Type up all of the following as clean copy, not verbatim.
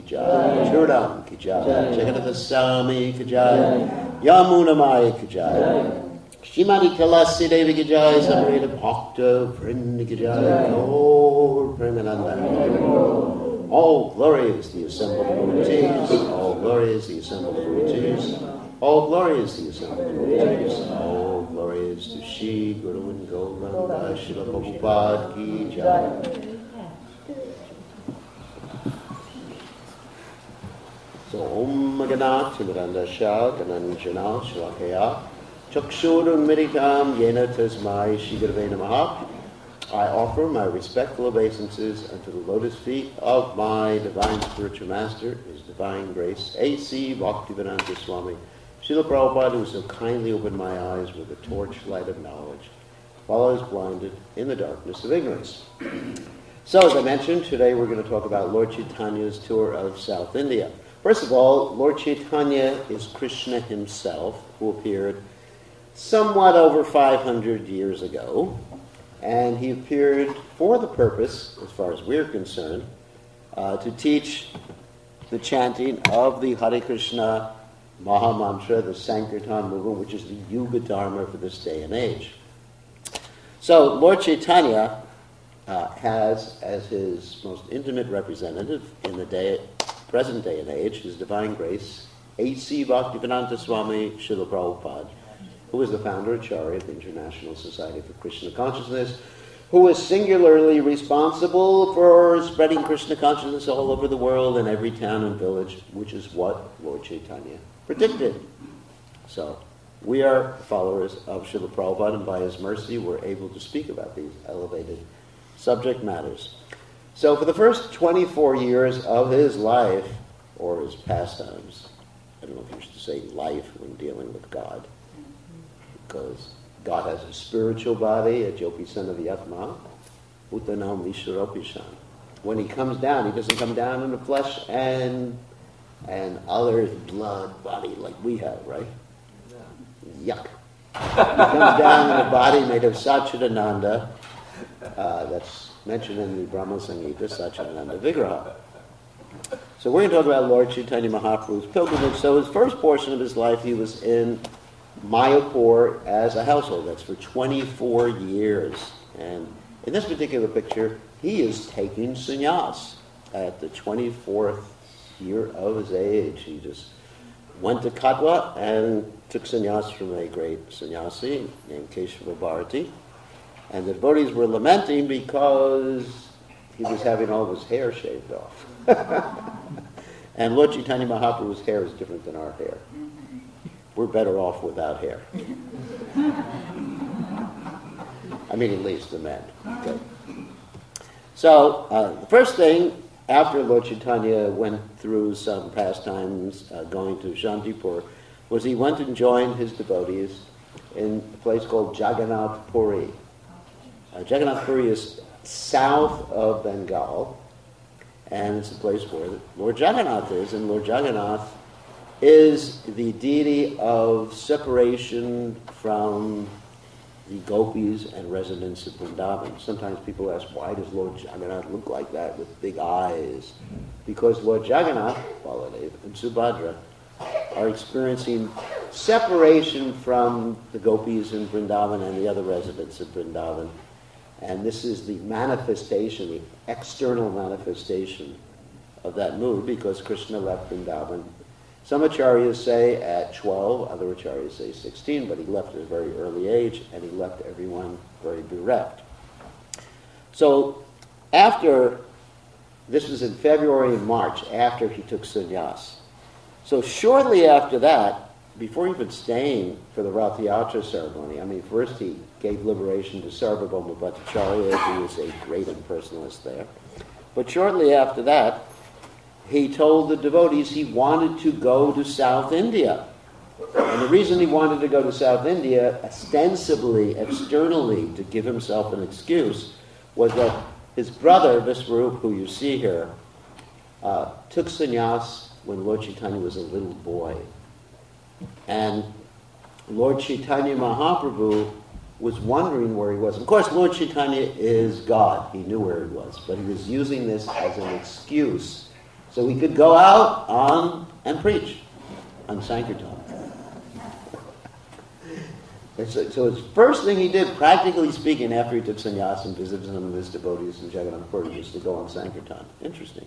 Jai, Chudam Ki Jai, Jagannath Swami Ki Jai, Yamuna Maya Ki Jai, Shrimati Tulasi Devi Ki Jai, Samarita Bhakta Vrinda Ki Jai, Gaur Premananda. All glory is the assembled devotees, all glory is the assembled devotees, all glory is the assembled devotees, all glory is to Shri Guru and Gauranga, Srila Prabhupada Ki Jai. So, Om Ganat Timurandasha Gananjana Shalakaya Chakshurun Meditam Yena Tasmai Shigurve Namaha. I offer my respectful obeisances unto the lotus feet of my divine spiritual master, His Divine Grace, A.C. Bhaktivedanta Swami Srila Prabhupada, who so kindly opened my eyes with the torchlight of knowledge, while I was blinded in the darkness of ignorance. So, as I mentioned, today we're going to talk about Lord Chaitanya's tour of South India. First of all, Lord Chaitanya is Krishna himself, who appeared somewhat over 500 years ago. And he appeared for the purpose, as far as we're concerned, to teach the chanting of the Hare Krishna Maha Mantra, the Sankirtan movement, which is the Yuga Dharma for this day and age. So Lord Chaitanya has as his most intimate representative in the present day and age, His Divine Grace, A.C. Bhaktivedanta Swami Srila Prabhupada, who is the founder Acharya of the International Society for Krishna Consciousness, who is singularly responsible for spreading Krishna consciousness all over the world in every town and village, which is what Lord Chaitanya predicted. So, we are followers of Srila Prabhupada, and by his mercy we're able to speak about these elevated subject matters. So for the first 24 years of his life, or his pastimes, I don't know if you should say life when dealing with God, because God has a spiritual body, a Jopisana Vyatma, Uttanam Vishwaropishan. When he comes down, he doesn't come down in the flesh and other blood body like we have, right? Yuck. He comes down in a body made of Satchidananda, that's mentioned in the Brahma Samhita, Satchidananda Vigraha. So we're going to talk about Lord Chaitanya Mahaprabhu's pilgrimage. So his first portion of his life, he was in Mayapur as a household. That's for 24 years. And in this particular picture, he is taking sannyas at the 24th year of his age. He just went to Katwa and took sannyas from a great sannyasi named Keshava Bharati. And the devotees were lamenting because he was having all of his hair shaved off. And Lord Chaitanya Mahaprabhu's hair is different than our hair. We're better off without hair. I mean, at least the men. Okay. So, the first thing, after Lord Chaitanya went through some pastimes going to Shantipur, was he went and joined his devotees in a place called Jagannath Puri. Jagannath Puri is south of Bengal, and it's a place where Lord Jagannath is, and Lord Jagannath is the deity of separation from the gopis and residents of Vrindavan. Sometimes people ask, why does Lord Jagannath look like that with big eyes? Because Lord Jagannath, Baladev, and Subhadra are experiencing separation from the gopis in Vrindavan and the other residents of Vrindavan. And this is the manifestation, the external manifestation of that mood, because Krishna left Vrindavan. Some acharyas say at 12, other acharyas say 16, but he left at a very early age, and he left everyone very bereft. So after, this was in February and March, after he took sannyas. So shortly after that, before even staying for the Rath Yatra ceremony, I mean, first he gave liberation to Sarvabhauma Bhattacharya, who was a great impersonalist there. But shortly after that, he told the devotees he wanted to go to South India. And the reason he wanted to go to South India, ostensibly, externally, to give himself an excuse, was that his brother, Visvarup, who you see here, took sannyas when Lord Chaitanya was a little boy. And Lord Chaitanya Mahaprabhu was wondering where he was. Of course, Lord Chaitanya is God. He knew where he was. But he was using this as an excuse so he could go out on and preach on Sankirtan. So his first thing he did, practically speaking, after he took sannyas and visited some of his devotees in Jagannath Puri, was to go on Sankirtan. Interesting.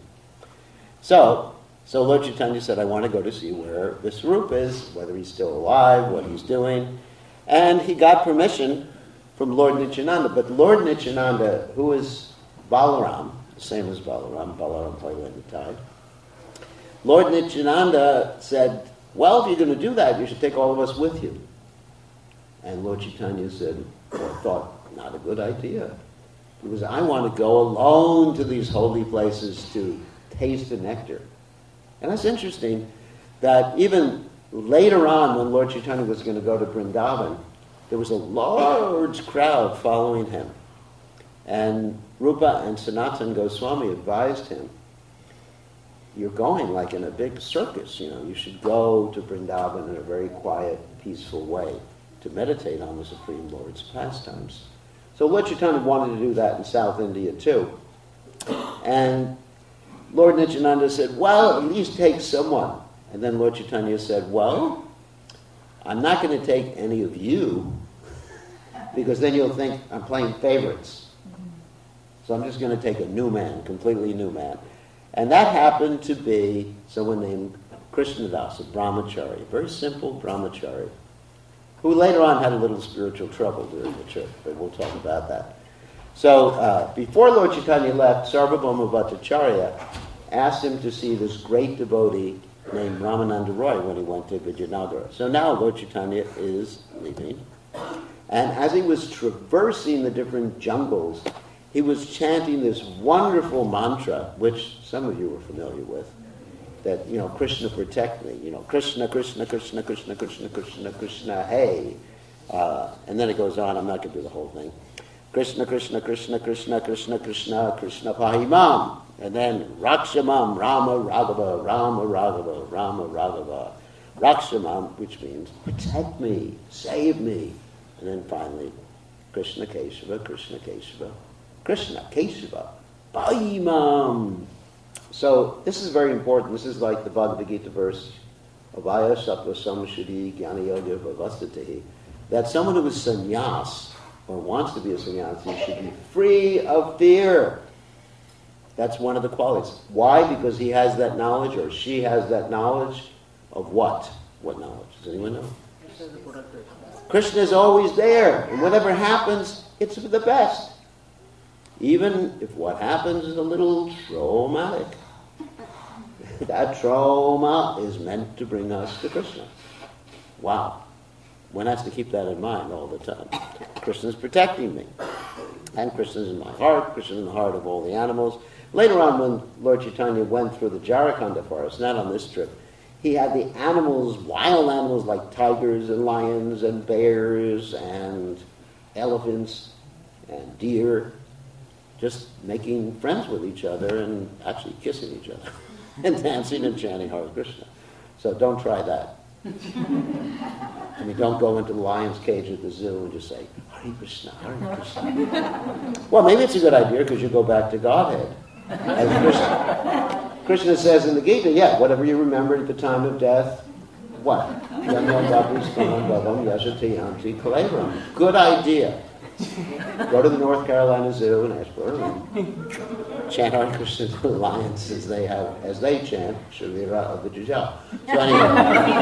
So Lord Chaitanya said, I want to go to see where this Swarup is, whether he's still alive, what he's doing. And he got permission from Lord Nityananda. But Lord Nityananda, who is Balaram, the same as Balaram Paila Nitai, Lord Nityananda said, well, if you're going to do that, you should take all of us with you. And Lord Chaitanya said, well, I thought, not a good idea. Because I want to go alone to these holy places to taste the nectar. And that's interesting that even later on when Lord Chaitanya was going to go to Vrindavan, there was a large crowd following him. And Rupa and Sanatana Goswami advised him, you're going like in a big circus, you should go to Vrindavan in a very quiet, peaceful way to meditate on the Supreme Lord's pastimes. So Lord Chaitanya wanted to do that in South India too. And Lord Nityananda said, well, at least take someone. And then Lord Chaitanya said, well, I'm not going to take any of you because then you'll think I'm playing favorites. So I'm just going to take a new man, completely new man. And that happened to be someone named Krishnadas, a brahmachari, a very simple brahmachari, who later on had a little spiritual trouble during the trip, but we'll talk about that. So before Lord Chaitanya left, Sarvabhauma Bhattacharya asked him to see this great devotee named Ramananda Roy when he went to Vijayanagara. So now Lord Chaitanya is leaving. And as he was traversing the different jungles, he was chanting this wonderful mantra, which some of you are familiar with, that, Krishna protect me, Krishna, Krishna, Krishna, Krishna, Krishna, Krishna, Krishna, hey. And then it goes on, I'm not going to do the whole thing. Krishna, Krishna, Krishna, Krishna, Krishna, Krishna, Krishna Pahimam. And then Rakshamam, Rama Raghava, Rama Raghava, Rama Raghava. Rakshamam, which means protect me, save me. And then finally, Krishna Keshava, Krishna Keshava, Krishna Keshava, Pahimam. So this is very important. This is like the Bhagavad Gita verse, Avaya Sattva Samashudi Jnana Yoga Vavastatihi, that someone who is sannyas, or wants to be a sannyasi, should be free of fear. That's one of the qualities. Why? Because he has that knowledge, or she has that knowledge of what? What knowledge? Does anyone know? Krishna is always there, and whatever happens, it's for the best. Even if what happens is a little traumatic. That trauma is meant to bring us to Krishna. Wow. One has to keep that in mind all the time. Krishna is protecting me. And Krishna is in my heart. Krishna is in the heart of all the animals. Later on, when Lord Chaitanya went through the Jharkhand forest, not on this trip, he had the animals, wild animals like tigers and lions and bears and elephants and deer, just making friends with each other and actually kissing each other and dancing and chanting Hare Krishna. So don't try that. I mean, don't go into the lion's cage at the zoo and just say, Hare Krishna, Hare Krishna. Well, maybe it's a good idea because you go back to Godhead. As Krishna says in the Gita, whatever you remember at the time of death, what? Good idea. Go to the North Carolina Zoo and ask for and chant Hare Krishna to the lions as they chant Shavira of the Jujal. So anyway,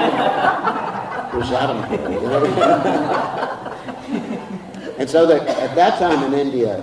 and so that at that time in India,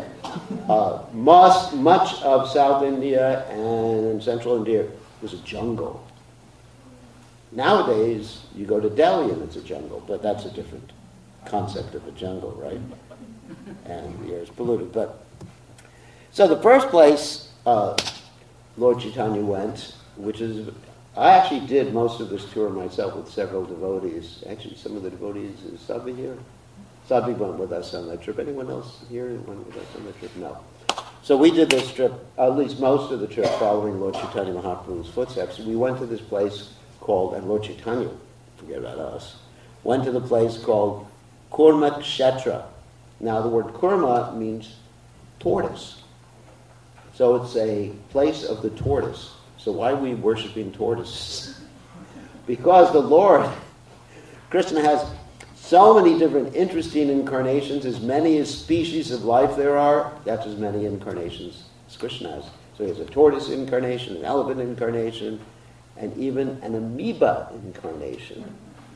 much of South India and Central India was a jungle. Nowadays, you go to Delhi and it's a jungle, but that's a different concept of a jungle, right? And the air is polluted. So the first place Lord Chaitanya went, which is, I actually did most of this tour myself with several devotees. Actually, some of the devotees, is Sadhvi here? Sadhvi went with us on that trip. Anyone else here went with us on that trip? No. So we did this trip, at least most of the trip, following Lord Chaitanya Mahaprabhu's footsteps. We went to this place called, and Lord Chaitanya, forget about us, went to the place called Kurma Kshetra. Now the word Kurma means tortoise. So it's a place of the tortoise. So why are we worshiping tortoises? Because the Lord, Krishna has so many different interesting incarnations, as many as species of life there are, that's as many incarnations as Krishna has. So he has a tortoise incarnation, an elephant incarnation, and even an amoeba incarnation.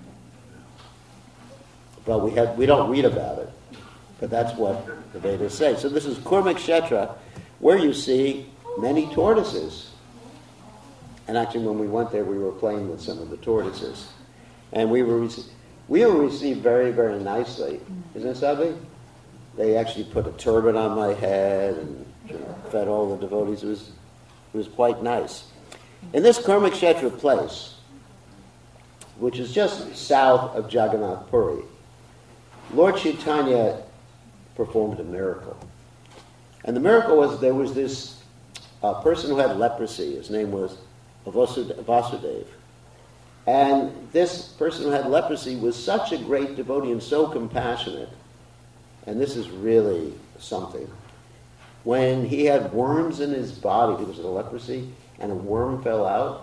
But we don't read about it. But that's what the Vedas say. So this is Kurmakshetra, where you see many tortoises. And actually when we went there, we were playing with some of the tortoises. And we were received very, very nicely. Isn't it, Sabi? They actually put a turban on my head and fed all the devotees. It was quite nice. In this Kurmakshetra place, which is just south of Jagannath Puri, Lord Chaitanya performed a miracle. And the miracle was there was this person who had leprosy. His name was Vasudev. And this person who had leprosy was such a great devotee and so compassionate. And this is really something. When he had worms in his body because of the leprosy, and a worm fell out,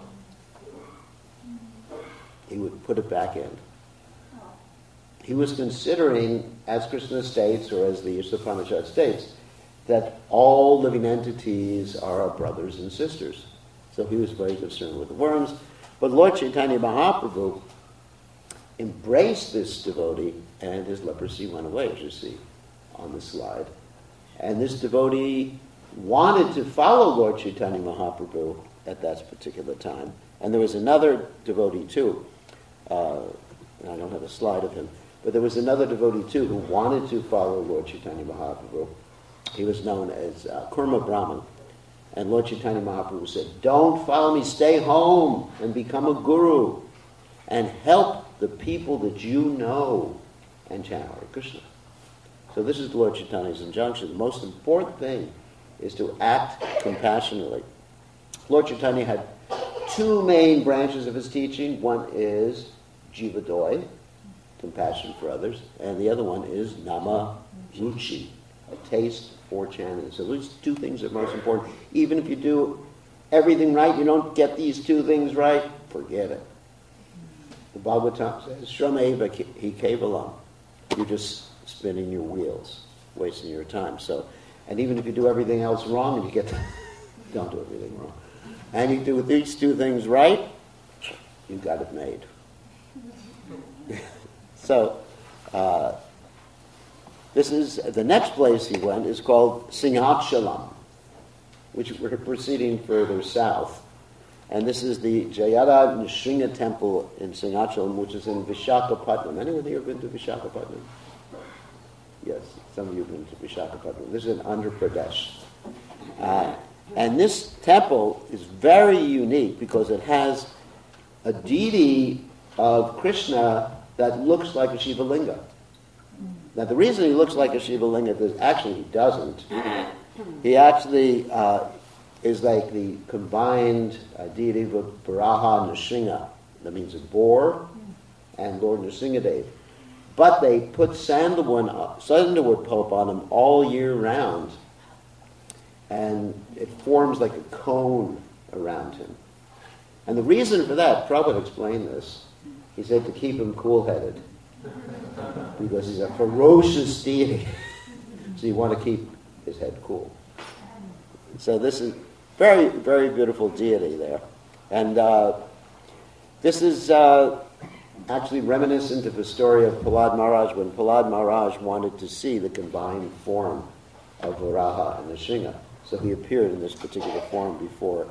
he would put it back in. He was considering, as Krishna states, or as the Upanishad states, that all living entities are our brothers and sisters. So he was very concerned with the worms. But Lord Chaitanya Mahaprabhu embraced this devotee, and his leprosy went away, as you see on the slide. And this devotee wanted to follow Lord Chaitanya Mahaprabhu at that particular time. And there was another devotee too. And I don't have a slide of him. But there was another devotee too who wanted to follow Lord Chaitanya Mahaprabhu. He was known as Kurma Brahman. And Lord Chaitanya Mahaprabhu said, don't follow me, stay home and become a guru and help the people that you know and chant Hare Krishna. So this is Lord Chaitanya's injunction. The most important thing is to act compassionately. Lord Chaitanya had two main branches of his teaching. One is Jivadoy, compassion for others, and the other one is Nama Ruchi, a taste for chanting. So these two things are most important. Even if you do everything right, you don't get these two things right, forget it. The Bhagavatam says, Shrameva hi kevalam. You're just spinning your wheels, wasting your time. So, and even if you do everything else wrong, and you get don't do everything wrong. And you do these two things right, you've got it made. So, this is, the next place he went is called Singhachalam, which we're proceeding further south. And this is the Jayada Nrsinga temple in Singhachalam, which is in Vishakhapatnam. Anyone here been to Vishakhapatnam? Yes, some of you have been to Vishakhapatnam. This is in Andhra Pradesh. And this temple is very unique because it has a deity of Krishna that looks like a Shiva Linga. Now the reason he looks like a Shiva Linga is actually he doesn't. He actually is like the combined deity of Varaha Nrsinga. That means a boar and Lord Nrsingadev. But they put sandalwood pulp on him all year round. And it forms like a cone around him. And the reason for that, Prabhupada explained this. He said to keep him cool-headed. Because he's a ferocious deity. So you want to keep his head cool. So this is very, very beautiful deity there. And this is actually reminiscent of the story of Prahlad Maharaj, when Prahlad Maharaj wanted to see the combined form of Varaha and Nrsinga. So he appeared in this particular form before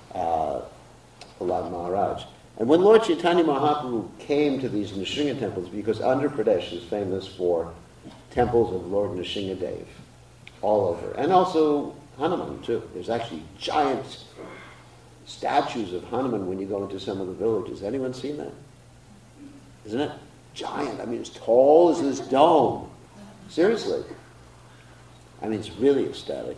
Prahlad Maharaj. And when Lord Chaitanya Mahaprabhu came to these Nrsinga temples, because Andhra Pradesh is famous for temples of Lord Nrsingadev all over, and also Hanuman too. There's actually giant statues of Hanuman when you go into some of the villages. Anyone seen that? Isn't it? Giant. I mean, as tall as this dome. Seriously. I mean, it's really ecstatic.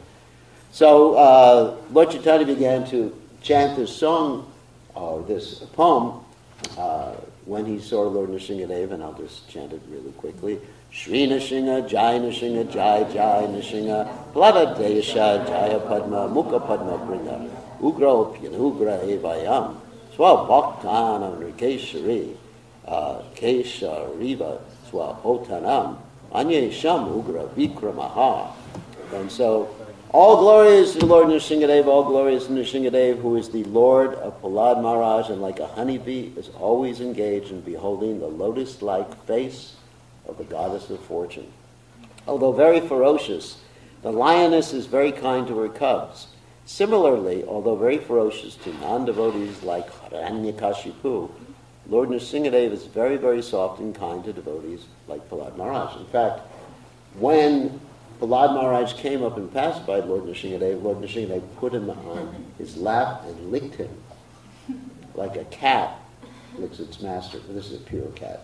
So Lord Chaitanya began to chant this song, or this poem, when he saw Lord Nrsingadev, and I'll just chant it really quickly. Shri Nrsinga, Jai Nrsinga, Jai Jai Nrsinga, Plada Desha, Jaya Padma, Mukha Padma Brinda. Ugro Pyanugra Evayam, Swa Bhaktanam Rikeshari, Kesha Riva, Swa Hotanam, Anye Sham Ugra Vikramaha. And so, all glory is to the Lord Nrsingadev, all glory is to Nrsingadev, who is the Lord of Prahlad Maharaj, and like a honeybee is always engaged in beholding the lotus-like face of the goddess of fortune. Although very ferocious, the lioness is very kind to her cubs. Similarly, although very ferocious to non-devotees like Hiranyakashipu, Lord Nrsingadev is very, very soft and kind to devotees like Prahlad Maharaj. In fact, when Prahlad Maharaj came up and pacified Lord Nrsingadev put him on his lap and licked him like a cat licks its master. This is a pure cat.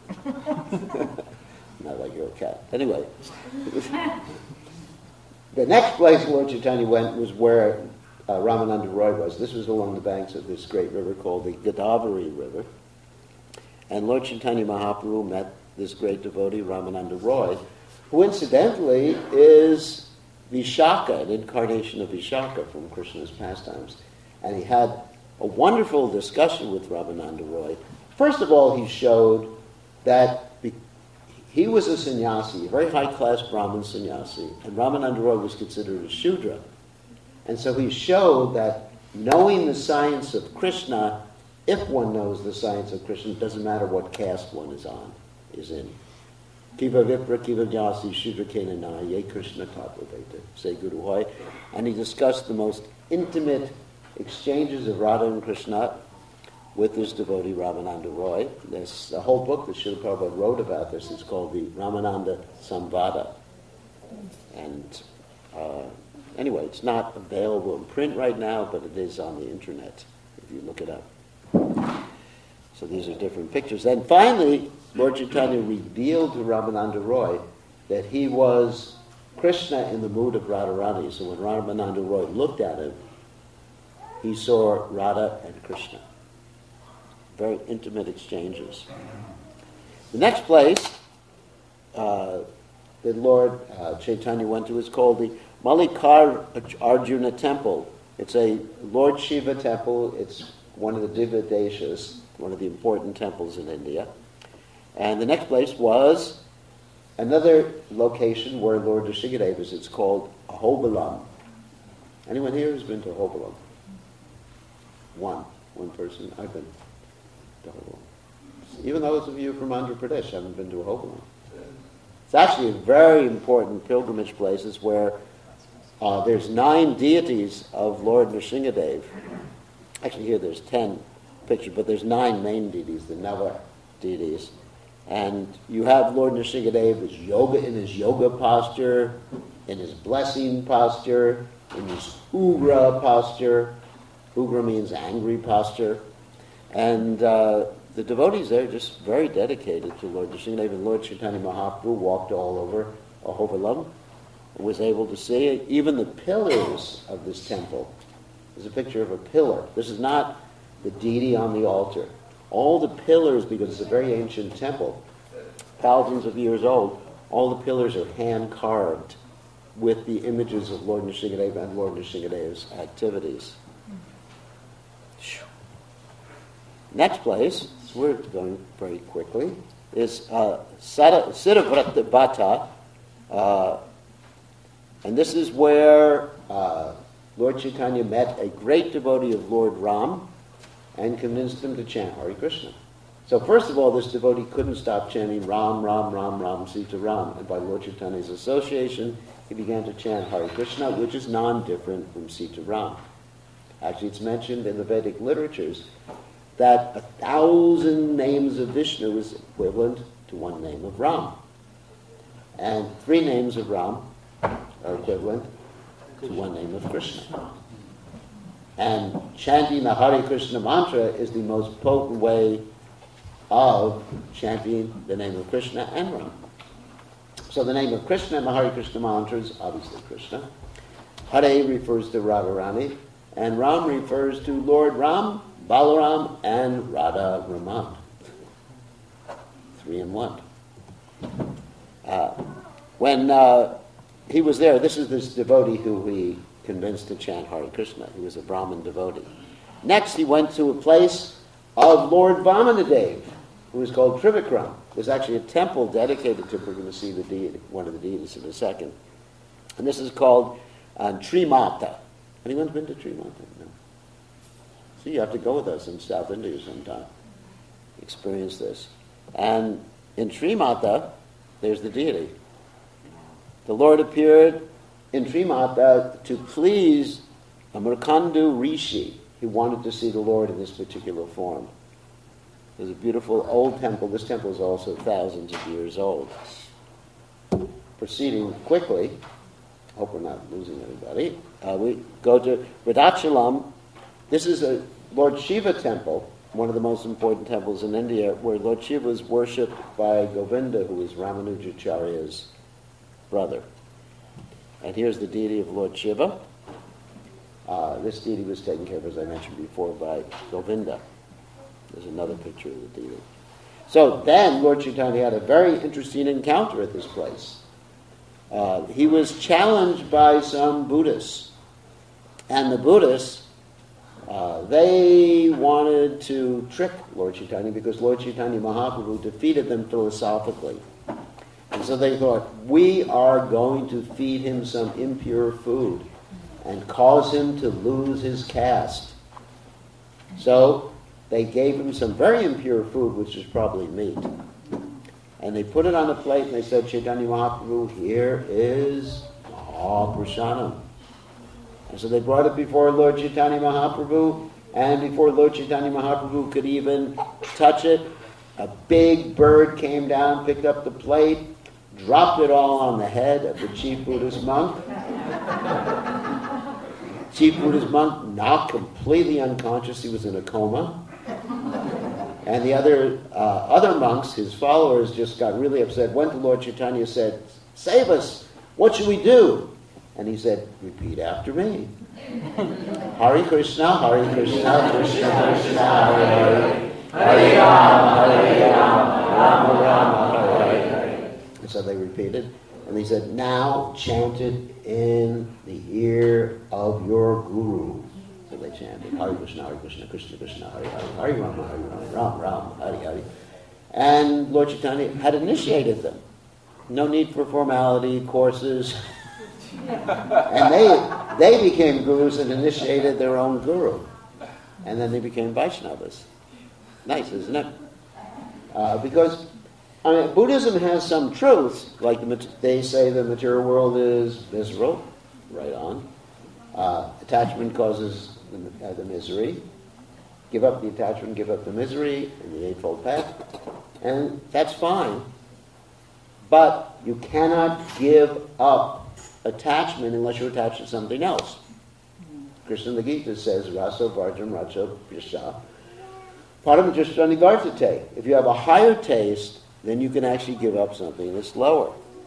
Not like your cat. Anyway, the next place Lord Chaitanya went was where Ramananda Roy was. This was along the banks of this great river called the Godavari River. And Lord Chaitanya Mahaprabhu met this great devotee, Ramananda Roy, who incidentally is Vishaka, an incarnation of Vishaka from Krishna's pastimes. And he had a wonderful discussion with Ramananda Roy. First of all, he showed that he was a sannyasi, a very high-class Brahmin sannyasi, and Ramananda Roy was considered a Shudra. And so he showed that knowing the science of Krishna, if one knows the science of Krishna, it doesn't matter what caste one is in. Kiva Vipra, Kiva Vyasi, Shudra Kenana, Ye Krishna Tattvaveta, say Guru Hoy. And he discussed the most intimate exchanges of Radha and Krishna with this devotee, Ramananda Roy. There's a whole book that Srila Prabhupada wrote about this. It's called the Ramananda Samvada. And anyway, it's not available in print right now, but it is on the internet if you look it up. So these are different pictures. And finally, Lord Chaitanya revealed to Ramananda Roy that he was Krishna in the mood of Radharani. So when Ramananda Roy looked at him, he saw Radha and Krishna. Very intimate exchanges. The next place that Lord Chaitanya went to is called the Mallikarjuna Temple. It's a Lord Shiva temple. It's one of the Divya Deshas, one of the important temples in India. And the next place was another location where Lord Nrsingadev is. It's called Ahobilam. Anyone here has been to Ahobilam? One person. I've been to Ahobilam. Even those of you from Andhra Pradesh haven't been to Ahobilam. It's actually a very important pilgrimage place. It's where there's 9 deities of Lord Nrsingadev. Actually here there's 10 pictures, but there's 9 main deities, the Nava deities. And you have Lord Nrsingadev in his yoga posture, in his blessing posture, in his ugra posture. Ugra means angry posture. And the devotees there are just very dedicated to Lord Nrsingadev. And Lord Chaitanya Mahaprabhu walked all over Ahobilam and was able to see even the pillars of this temple. There's a picture of a pillar. This is not the deity on the altar. All the pillars, because it's a very ancient temple, thousands of years old, all the pillars are hand-carved with the images of Lord Nrsingadev and Lord Nrsingadev's activities. Next place, we're going very quickly, is Siddhavrata Bhatta, and this is where Lord Chaitanya met a great devotee of Lord Ram and convinced him to chant Hare Krishna. So first of all, this devotee couldn't stop chanting Ram, Ram, Ram, Ram, Sita Ram. And by Lord Chaitanya's association, he began to chant Hare Krishna, which is non-different from Sita Ram. Actually, it's mentioned in the Vedic literatures that 1,000 names of Vishnu is equivalent to 1 name of Ram. And 3 names of Ram are equivalent to 1 name of Krishna. And chanting the Hare Krishna mantra is the most potent way of chanting the name of Krishna and Ram. So the name of Krishna and the Hare Krishna mantra is obviously Krishna. Hare refers to Radharani, and Ram refers to Lord Ram, Balaram, and Radha Raman. 3 in 1. When he was there, this is this devotee who he convinced to chant Hare Krishna. He was a Brahmin devotee. Next, he went to a place of Lord Vamanadev, who was called Trivikram. There's actually a temple dedicated to him. We're going to see the deity, one of the deities in a second. And this is called Trimata. Anyone's been to Trimata? No. So you have to go with us in South India sometime. Experience this. And in Trimata, there's the deity. The Lord appeared in Trimata to please Amarkandu Rishi. He wanted to see the Lord in this particular form. There's a beautiful old temple. This temple is also thousands of years old. Proceeding quickly, hope we're not losing anybody, we go to Vedachalam. This is a Lord Shiva temple, one of the most important temples in India, where Lord Shiva is worshipped by Govinda, who is Ramanujacharya's brother. And here's the deity of Lord Shiva. This deity was taken care of, as I mentioned before, by Govinda. There's another picture of the deity. So then Lord Chaitanya had a very interesting encounter at this place. He was challenged by some Buddhists. And the Buddhists, they wanted to trick Lord Chaitanya because Lord Chaitanya Mahaprabhu defeated them philosophically. And so they thought, we are going to feed him some impure food and cause him to lose his caste. So they gave him some very impure food, which is probably meat. And they put it on a plate and they said, Chaitanya Mahaprabhu, here is Mahaprasadam. And so they brought it before Lord Chaitanya Mahaprabhu, and before Lord Chaitanya Mahaprabhu could even touch it, a big bird came down, picked up the plate, dropped it all on the head of the chief Buddhist monk. Chief Buddhist monk knocked completely unconscious. He was in a coma. And the other monks, his followers, just got really upset, went to Lord Chaitanya, said, save us, what should we do? And he said, repeat after me. Hare Krishna, Hare Krishna, Krishna Krishna, Hare Hare, Hare Rama, Rama Rama, Hare Hare. And so they repeated, and he said, now chant it in the ear of your guru. So they chanted, Hare Krishna, Krishna Krishna, Hare Hare, Hare Rama, Rama Rama, Hare Hare. And Lord Chaitanya had initiated them. No need for formality, courses. And they became gurus and initiated their own guru. And then they became Vaishnavas. Nice, isn't it? Because Buddhism has some truths, like they say the material world is miserable, right on. Attachment causes the misery. Give up the attachment, give up the misery in the Eightfold Path. And that's fine. But you cannot give up attachment unless you're attached to something else. Krishna in the Gita says, Rasa Varjam Racha Yasha Paramajashrani Vartate. If you have a higher taste, then you can actually give up something that's lower.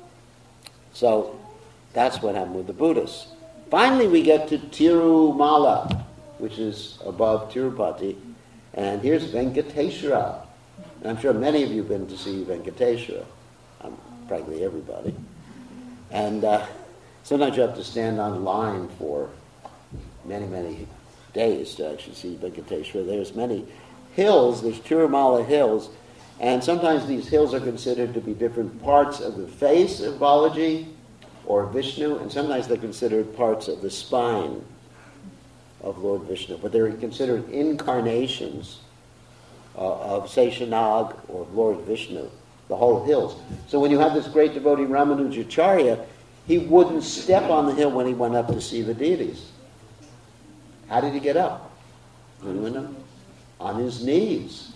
So that's what happened with the Buddhists. Finally we get to Tirumala, which is above Tirupati, and here's Venkateshwara. And I'm sure many of you have been to see Venkateshwara. Practically everybody. And sometimes you have to stand on line for many, many days to actually see Venkateshwara. There's many hills, there's Tirumala hills, and sometimes these hills are considered to be different parts of the face of Balaji or Vishnu, and sometimes they're considered parts of the spine of Lord Vishnu, but they're considered incarnations of Seshanag or Lord Vishnu, the whole hills. So when you have this great devotee Ramanujacharya, he wouldn't step on the hill when he went up to see the deities. How did he get up? Anyone know? On his knees.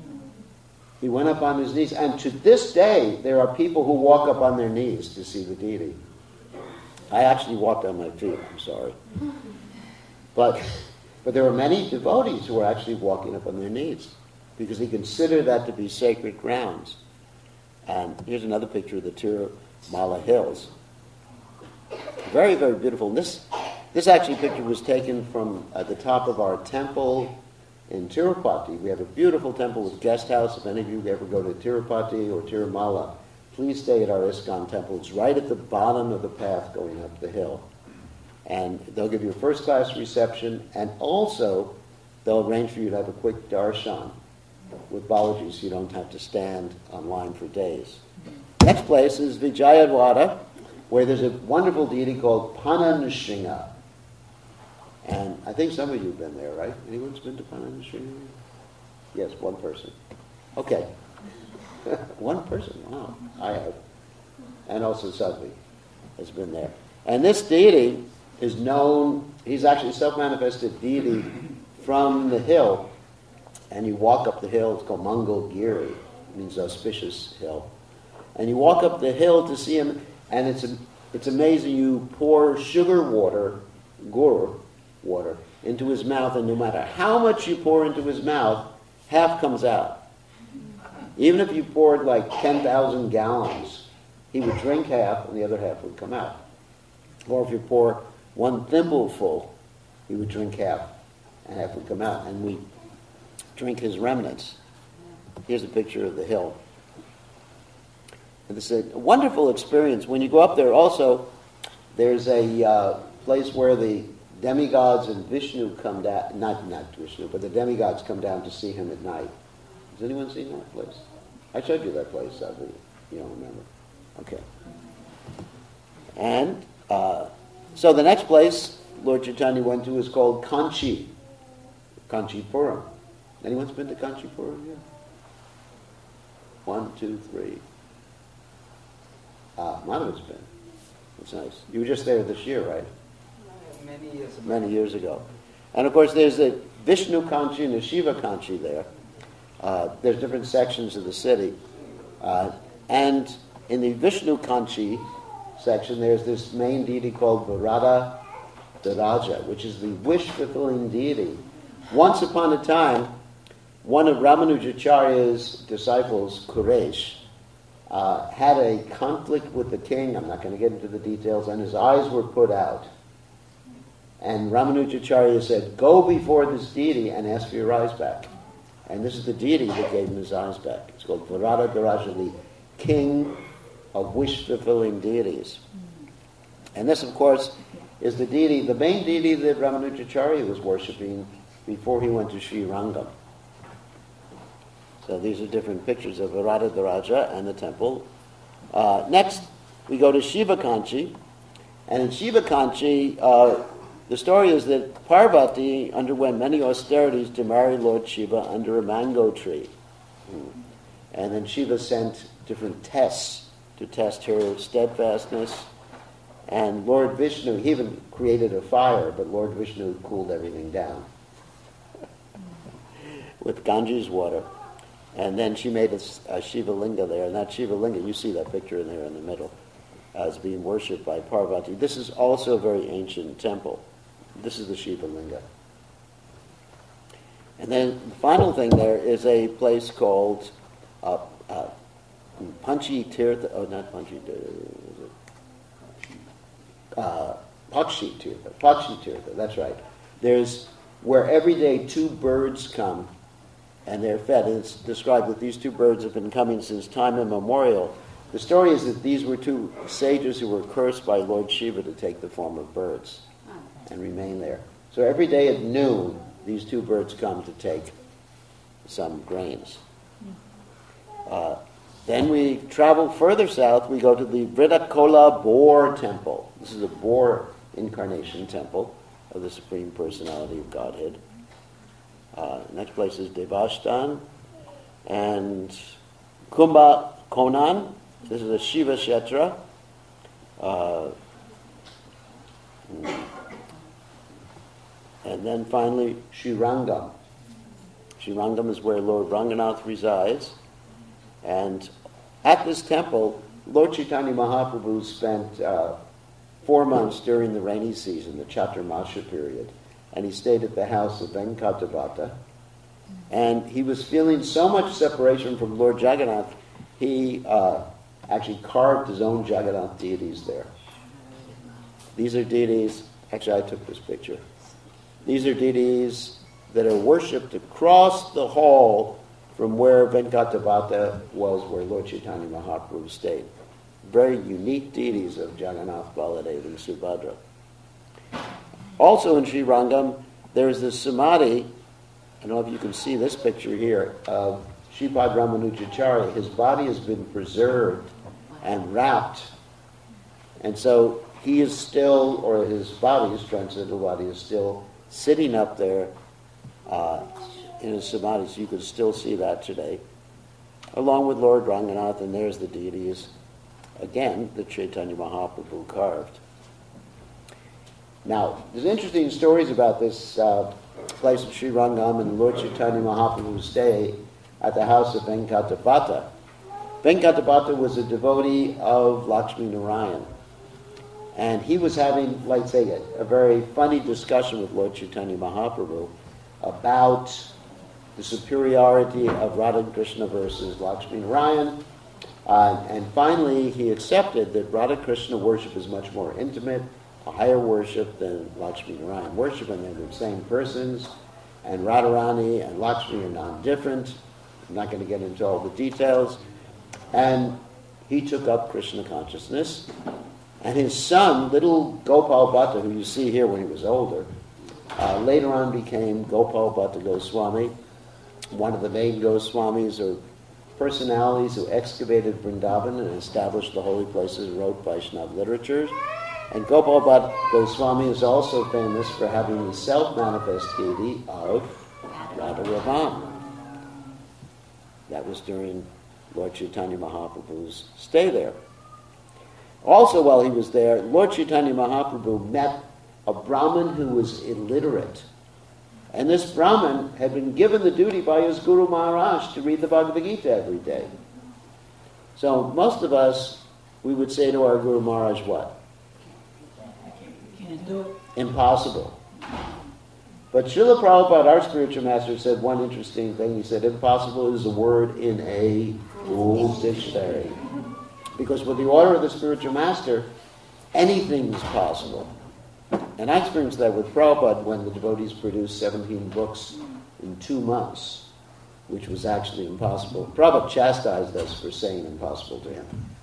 He went up on his knees, and to this day there are people who walk up on their knees to see the deity. I actually walked on my feet, I'm sorry. But there are many devotees who are actually walking up on their knees because they consider that to be sacred grounds. And here's another picture of the Tirumala Hills. Very, very beautiful. And this actually picture was taken from the top of our temple in Tirupati. We have a beautiful temple with guest house. If any of you ever go to Tirupati or And they'll give you a first-class reception, and also they'll arrange for you to have a quick darshan with Balaji, so you don't have to stand online for days. Next place is Vijayawada, where there's a wonderful deity called Pananushinga. And I think some of you have been there, right? Anyone's been to Pananushinga? Yes, one person. Okay. One person, wow, I have. And also Sadhvi has been there. And this deity is known, he's actually a self-manifested deity from the hill. And you walk up the hill, it's called Mangal Giri, means auspicious hill. And you walk up the hill to see him, and it's amazing. You pour sugar water, gur water, into his mouth, and no matter how much you pour into his mouth, half comes out. Even if you poured like 10,000 gallons, he would drink half, and the other half would come out. Or if you pour one thimbleful, he would drink half, and half would come out. And we drink his remnants. Here's a picture of the hill. And this is a wonderful experience. When you go up there also, there's a place where the demigods and Vishnu come down, not Vishnu, but the demigods come down to see him at night. Has anyone seen that place? I showed you that place, I believe. You don't remember. Okay. And so the next place Lord Chaitanya went to is called Kanchi, Kanchipuram. Anyone's been to Kanchipuram yet? 1, 2, 3. Madhav's been. It's nice. You were just there this year, right? Many years ago. Many years ago. And of course there's a Vishnu Kanchi and a Shiva Kanchi there. There's different sections of the city. And in the Vishnu Kanchi section, there's this main deity called Varada Daraja, which is the wish-fulfilling deity. Once upon a time, one of Ramanujacharya's disciples, Kuresh, had a conflict with the king. I'm not going to get into the details, and his eyes were put out. And Ramanujacharya said, go before this deity and ask for your eyes back. And this is the deity that gave him his eyes back. It's called Varada Daraja, the king of wish-fulfilling deities. And this, of course, is the deity, the main deity that Ramanujacharya was worshipping before he went to Sri Rangam. So these are different pictures of Varada Daraja and the temple. Next, we go to Shiva Kanchi. And in Shiva Kanchi, the story is that Parvati underwent many austerities to marry Lord Shiva under a mango tree. And then Shiva sent different tests to test her steadfastness. And Lord Vishnu, he even created a fire, but Lord Vishnu cooled everything down with Ganges water. And then she made a Shiva Linga there, and that Shiva Linga, you see that picture in there in the middle, is being worshipped by Parvati. This is also a very ancient temple. This is the Shiva Linga. And then the final thing there is a place called Panchi Tirtha, not Panchi Tirtha, Pakshi Tirtha, that's right. There's where every day 2 birds come and they're fed. And it's described that these 2 birds have been coming since time immemorial. The story is that these were 2 sages who were cursed by Lord Shiva to take the form of birds and remain there. So every day at noon, these 2 birds come to take some grains. Then we travel further south. We go to the Vrittakola Boar Temple. This is a boar incarnation temple of the Supreme Personality of Godhead. Next place is Devastan. And Kumbha Konan. This is a Shiva Kshetra. And then finally, Srirangam. Srirangam is where Lord Ranganath resides. And at this temple, Lord Chaitanya Mahaprabhu spent 4 months during the rainy season, the Chaturmasha period. And he stayed at the house of Venkatavata. And he was feeling so much separation from Lord Jagannath, he actually carved his own Jagannath deities there. These are deities, actually I took this picture. These are deities that are worshipped across the hall from where Venkatavata was, where Lord Chaitanya Mahaprabhu stayed. Very unique deities of Jagannath, Baladev, and Subhadra. Also in Sri Rangam, there's this samadhi. I don't know if you can see this picture here of Sripad Ramanujacharya. His body has been preserved and wrapped. And so he is still, or his body, his transcendental body, is still sitting up there in his samadhi. So you can still see that today. Along with Lord Ranganath, and there's the deities, again, that Chaitanya Mahaprabhu carved. Now, there's interesting stories about this place of Sri Rangam and Lord Chaitanya Mahaprabhu's stay at the house of Venkatabhata. Venkatabhata was a devotee of Lakshmi Narayan. And he was having, let's say, a very funny discussion with Lord Chaitanya Mahaprabhu about the superiority of Radha Krishna versus Lakshmi Narayan. And finally, he accepted that Radha Krishna worship is much more intimate, a higher worship than Lakshmi Narayan worship, and they're the same persons. And Radharani and Lakshmi are non-different. I'm not going to get into all the details. And he took up Krishna consciousness. And his son, little Gopal Bhatta, who you see here when he was older, later on became Gopal Bhatta Goswami, one of the main Goswamis or personalities who excavated Vrindavan and established the holy places, wrote Vaishnava literatures. And Gopal Bhatta Goswami is also famous for having the self-manifest deity of Radha Raman. That was during Lord Chaitanya Mahaprabhu's stay there. Also, while he was there, Lord Chaitanya Mahaprabhu met a Brahmin who was illiterate. And this Brahmin had been given the duty by his Guru Maharaj to read the Bhagavad Gita every day. So most of us, we would say to our Guru Maharaj, what? Can't do it. Impossible. But Srila Prabhupada, our spiritual master, said one interesting thing. He said, impossible is a word in a fool's dictionary. Because with the order of the spiritual master, anything is possible. And I experienced that with Prabhupada when the devotees produced 17 books in 2 months, which was actually impossible. Prabhupada chastised us for saying impossible to him.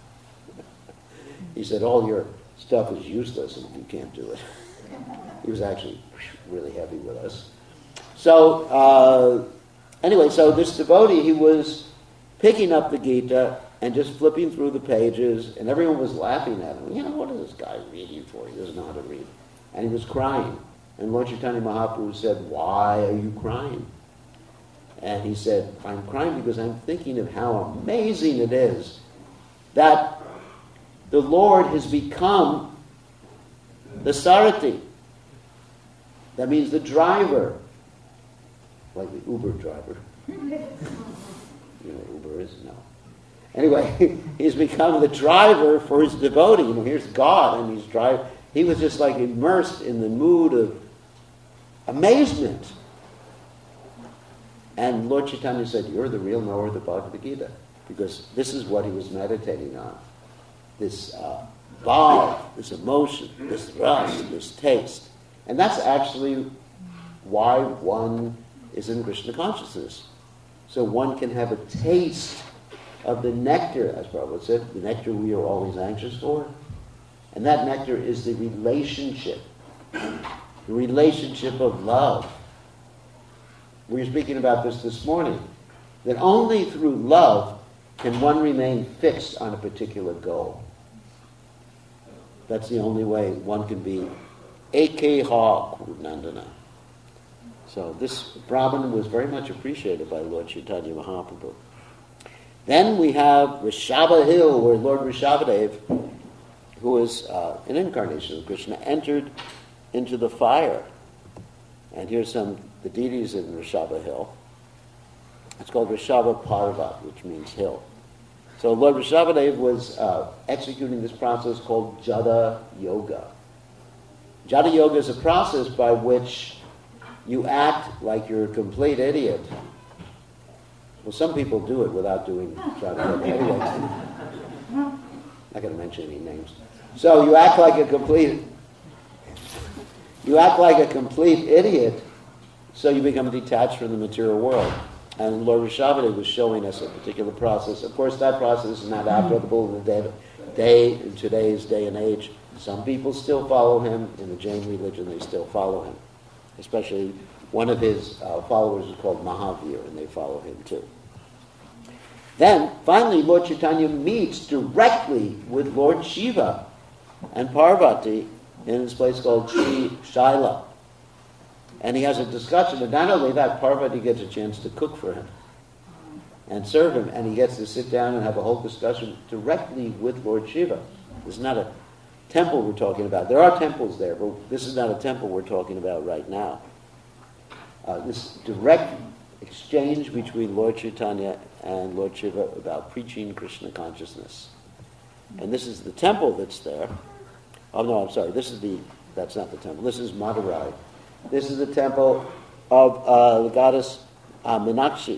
He said, all your stuff is useless if you can't do it. He was actually really heavy with us. So, anyway, so this devotee, he was picking up the Gita and just flipping through the pages, and everyone was laughing at him. You know, what is this guy reading for? He doesn't know how to read. And he was crying. And Lord Chaitanya Mahaprabhu said, why are you crying? And he said, I'm crying because I'm thinking of how amazing it is that the Lord has become the Sarati. That means the driver. Like the Uber driver. You know what Uber is? No. Anyway, he's become the driver for his devotee. You know, here's God, and he's driving. He was just like immersed in the mood of amazement. And Lord Chaitanya said, you're the real knower of the Bhagavad Gita. Because this is what he was meditating on. This bhav, this emotion, this rasa, this taste. And that's actually why one is in Krishna consciousness. So one can have a taste of the nectar, as Prabhupada said, the nectar we are always anxious for. And that nectar is the relationship of love. We were speaking about this morning, that only through love can one remain fixed on a particular goal. That's the only way one can be Ekeha Nandana. So this Brahman was very much appreciated by Lord Chaitanya Mahaprabhu. Then we have Rishabha Hill, where Lord Rishabhadev, who is an incarnation of Krishna, entered into the fire. And here's the deities in Rishabha Hill. It's called Rishabha Parvat, which means hill. So Lord Rishabhadev was executing this process called Jada Yoga. Jada Yoga is a process by which you act like you're a complete idiot. Well, some people do it without doing Jada Yoga. Anyway, I'm not going to mention any names. So you act like a complete idiot, so you become detached from the material world. And Lord Rishabhadev was showing us a particular process. Of course, that process is not applicable in today's day and age. Some people still follow him. In the Jain religion, they still follow him. Especially one of his followers is called Mahavir, and they follow him too. Then, finally, Lord Chaitanya meets directly with Lord Shiva and Parvati in this place called Sri Shaila. And he has a discussion, and not only that, Parvati gets a chance to cook for him and serve him, and he gets to sit down and have a whole discussion directly with Lord Shiva. This is not a temple we're talking about. There are temples there, but this is not a temple we're talking about right now. This direct exchange between Lord Chaitanya and Lord Shiva about preaching Krishna consciousness. And this is the temple that's there. Oh no, I'm sorry, that's not the temple. This is Madurai. This is the temple of the goddess Meenakshi.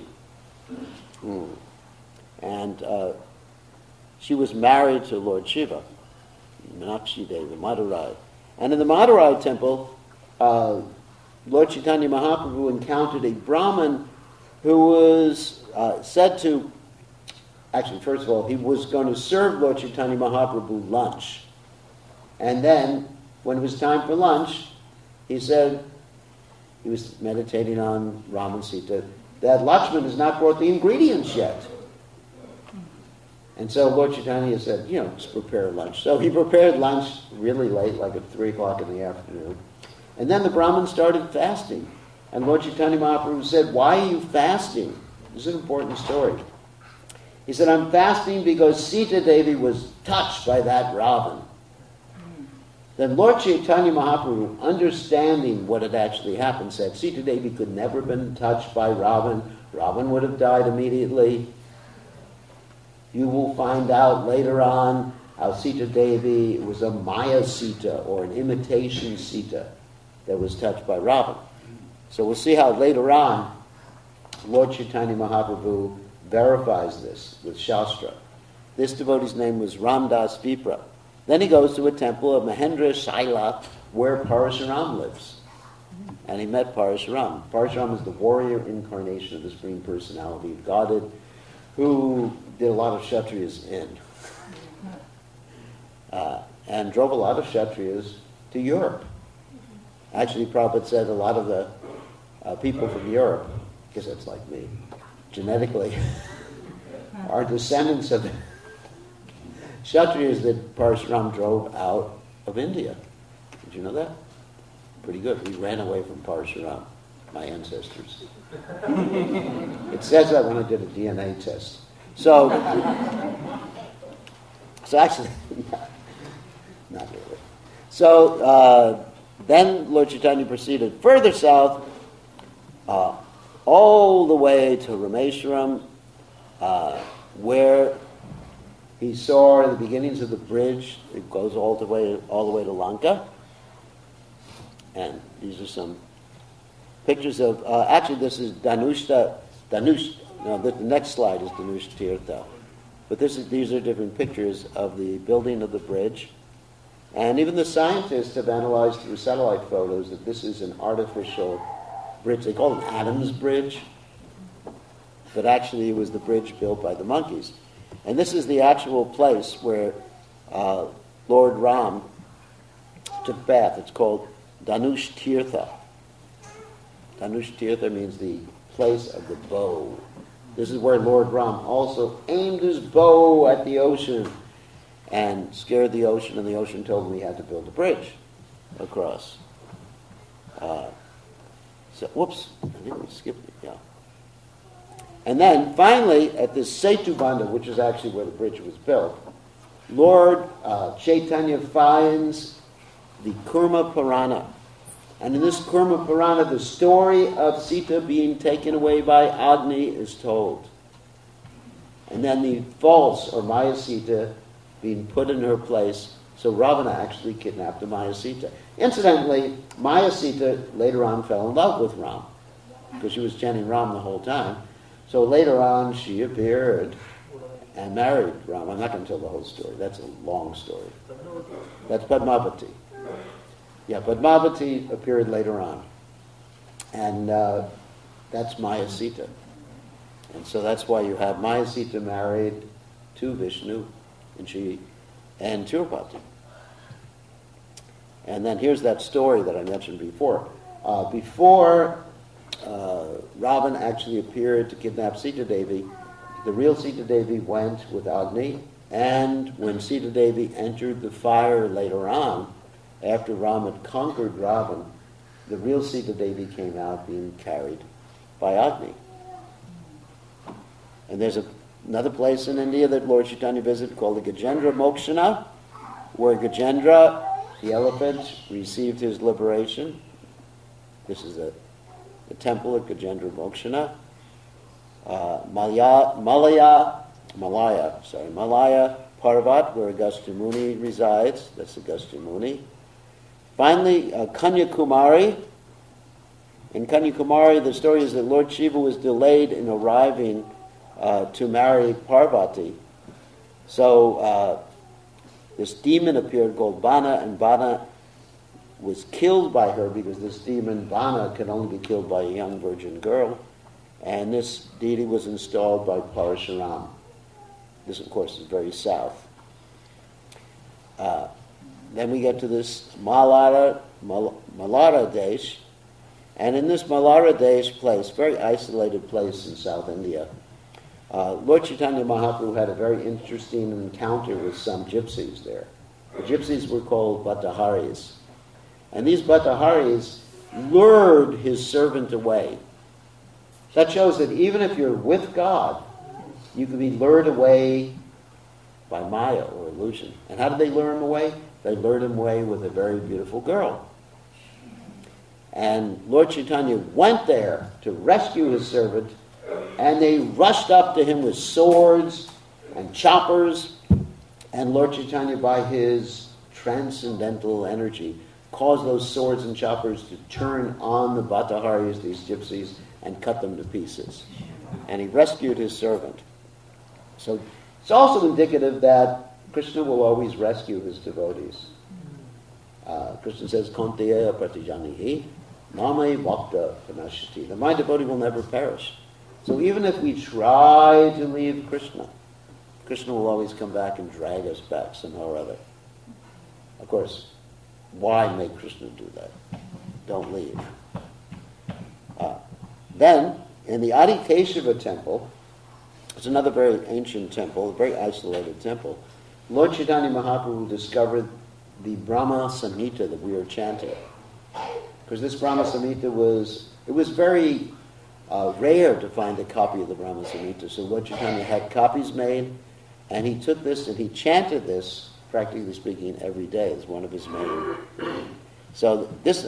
And she was married to Lord Shiva, Meenakshi Devi, Madurai. And in the Madurai temple, Lord Chaitanya Mahaprabhu encountered a Brahmin who was said to, actually, first of all, he was going to serve Lord Chaitanya Mahaprabhu lunch. And then, when it was time for lunch, he said, he was meditating on Ram and Sita, that Lakshman has not brought the ingredients yet. And so Lord Chaitanya said, just prepare lunch. So he prepared lunch really late, like at 3 o'clock in the afternoon. And then the Brahmin started fasting. And Lord Chaitanya Mahaprabhu said, why are you fasting? This is an important story. He said, I'm fasting because Sita Devi was touched by that Ravan. Then Lord Chaitanya Mahaprabhu, understanding what had actually happened, said, Sita Devi could never have been touched by Ravan. Ravan would have died immediately. You will find out later on how Sita Devi was a Maya Sita, or an imitation Sita, that was touched by Ravan. So we'll see how later on Lord Chaitanya Mahaprabhu verifies this with Shastra. This devotee's name was Ramdas Vipra. Then he goes to a temple of Mahendra Shaila where Parashuram lives. And he met Parashuram. Parashuram is the warrior incarnation of the Supreme Personality of Godhead who did a lot of Kshatriyas in. And drove a lot of Kshatriyas to Europe. Actually, Prabhupada said a lot of the people from Europe, because that's like me, genetically, are descendants of the Kshatriyas that Parashuram drove out of India. Did you know that? Pretty good. We ran away from Parashuram, my ancestors. It says that when I did a DNA test. So actually, not really. So then Lord Chaitanya proceeded further south, all the way to Rameshwaram, where he saw the beginnings of the bridge. It goes all the way to Lanka. And these are some pictures of, actually this is the next slide is Danush Tirtha. But these are different pictures of the building of the bridge. And even the scientists have analyzed through satellite photos that this is an artificial bridge. They call it an Adams Bridge. But actually it was the bridge built by the monkeys. And this is the actual place where Lord Ram took bath. It's called Danush Tirtha. Danush Tirtha means the place of the bow. This is where Lord Ram also aimed his bow at the ocean and scared the ocean, and the ocean told him he had to build a bridge across. Whoops, I think we skipped it, yeah. And then finally, at this Setubandha, which is actually where the bridge was built, Lord Chaitanya finds the Kurma Purana. And in this Kurma Purana, the story of Sita being taken away by Agni is told. And then the false, or Maya Sita, being put in her place. So Ravana actually kidnapped the Maya Sita. Incidentally, Maya Sita later on fell in love with Ram, because she was chanting Ram the whole time. So later on, she appeared and married Ram. I'm not going to tell the whole story. That's a long story. That's Padmavati. Yeah, Padmavati appeared later on. And that's Maya Sita. And so that's why you have Maya Sita married to Vishnu and Tirupati. And then here's that story that I mentioned before. Before Ravan actually appeared to kidnap Sita Devi, the real Sita Devi went with Agni, and when Sita Devi entered the fire later on, after Ram had conquered Ravan, the real Sita Devi came out being carried by Agni. And there's another place in India that Lord Chaitanya visited called the Gajendra Mokshana, where Gajendra, the elephant, received his liberation. This is the temple at Gajendra Mokshana. Malaya Parvat, where Agastya Muni resides. That's Agastya Muni. Finally, Kanyakumari. In Kanyakumari, the story is that Lord Shiva was delayed in arriving to marry Parvati. So this demon appeared called Bana, and Bana was killed by her because this demon, Bana, can only be killed by a young virgin girl. And this deity was installed by Parashuram. This, of course, is very south. Then we get to this Malara Desh. And in this Malara Desh place, very isolated place in South India, Lord Chaitanya Mahaprabhu had a very interesting encounter with some gypsies there. The gypsies were called Bhattaharis. And these Bhattaharis lured his servant away. That shows that even if you're with God, you can be lured away by Maya or illusion. And how did they lure him away? They lured him away with a very beautiful girl. And Lord Chaitanya went there to rescue his servant, and they rushed up to him with swords and choppers, and Lord Chaitanya, by his transcendental energy, caused those swords and choppers to turn on the Bhattaharis, these gypsies, and cut them to pieces. And he rescued his servant. So it's also indicative that Krishna will always rescue his devotees. Krishna says, Konteya pratijanihi, mame bhakta panashati. My devotee will never perish. So even if we try to leave Krishna, Krishna will always come back and drag us back somehow or other. Of course, why make Krishna do that? Don't leave. Then, in the Adi Keshava temple, it's another very ancient temple, a very isolated temple, Lord Chaitanya Mahaprabhu discovered the Brahma Samhita that we are chanting. Because this Brahma Samhita was very rare to find a copy of the Brahma Samhita. So Lord Chaitanya had copies made, and he took this and he chanted this, practically speaking, every day as one of his main. So this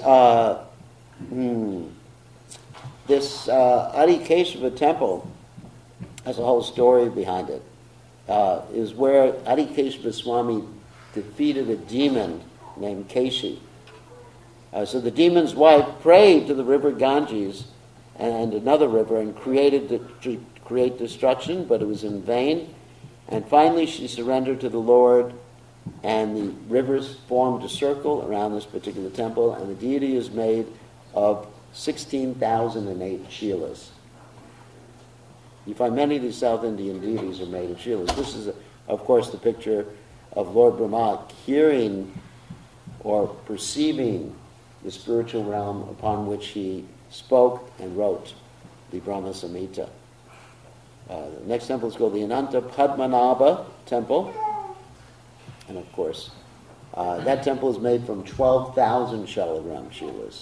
Adi Keshava temple has a whole story behind it. Is where Adi Keshava Swami defeated a demon named Keshi. So the demon's wife prayed to the river Ganges and another river and to create destruction, but it was in vain. And finally she surrendered to the Lord, and the rivers formed a circle around this particular temple, and the deity is made of 16,008 shilas. You find many of these South Indian deities are made of shilas. This is, of course, the picture of Lord Brahma hearing or perceiving the spiritual realm upon which he spoke and wrote the Brahma Samhita. The next temple is called the Ananta Padmanabha Temple. And of course, that temple is made from 12,000 Shalagram shilas.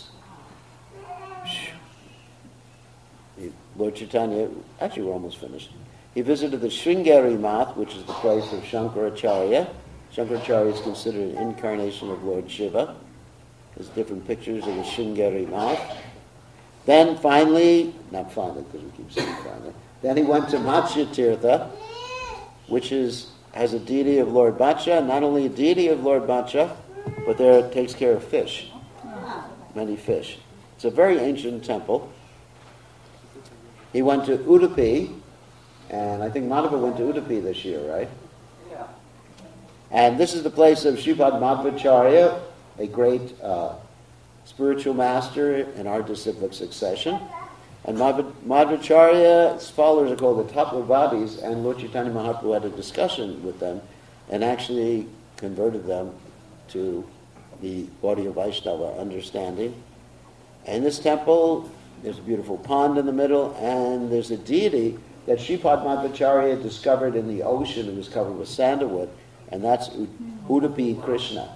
Lord Chaitanya, actually we're almost finished. He visited the Sringeri Math, which is the place of Shankaracharya. Shankaracharya is considered an incarnation of Lord Shiva. There's different pictures of the Sringeri Math. Then finally, not finally because we keep saying finally, then he went to Matsya Tirtha, which has a deity of Lord Matsya, not only a deity of Lord Matsya, but there it takes care of fish, many fish. It's a very ancient temple. He went to Udupi, and I think Madhava went to Udupi this year, right? Yeah. And this is the place of Sripad Madhvacharya, a great spiritual master in our disciplic succession. And Madhvacharya's followers are called the Tattvavadis, and Lord Chaitanya Mahaprabhu had a discussion with them and actually converted them to the Gaudiya Vaishnava understanding. In this temple, there's a beautiful pond in the middle, and there's a deity that Sripad Madhvacharya discovered in the ocean. It was covered with sandalwood, and that's Udupi Krishna.